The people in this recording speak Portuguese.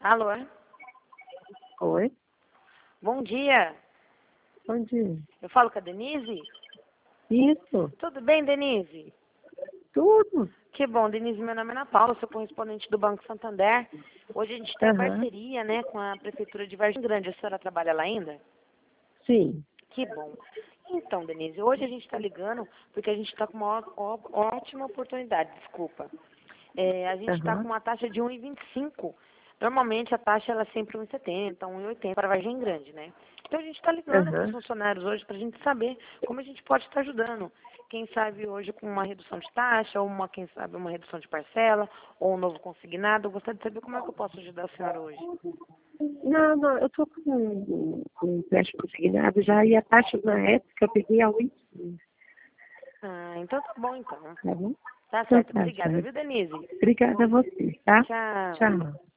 Alô? Oi, Bom dia. bom dia. Eu falo com a Denise? Isso, Tudo bem, Denise? tudo. Que bom, Denise. Meu nome é Ana Paula, sou correspondente do Banco Santander. Hoje a gente tem Aham, parceria, né, com a Prefeitura de Vargem Grande. A senhora trabalha lá ainda? sim. Que bom. Então, Denise, hoje a gente está ligando porque a gente está com uma ótima oportunidade, desculpa. A gente está com Aham, uma taxa de 1,25. Normalmente a taxa ela é sempre 1,70, 1,80 para Vargem Grande, né? Então a gente está ligando para os aham. funcionários hoje para a gente saber como a gente pode estar ajudando. Quem sabe hoje com uma redução de taxa, ou quem sabe uma redução de parcela, ou um novo consignado. Eu gostaria de saber como é que eu posso ajudar a senhora hoje. Não, eu tô com um empréstimo consignado já e a taxa na época eu peguei a 1,15, Ah, então tá bom então. tá bom? Tá Então certo. tá, Obrigada, joia. viu, Denise? Obrigada a você, tá? Tchau. Tchau.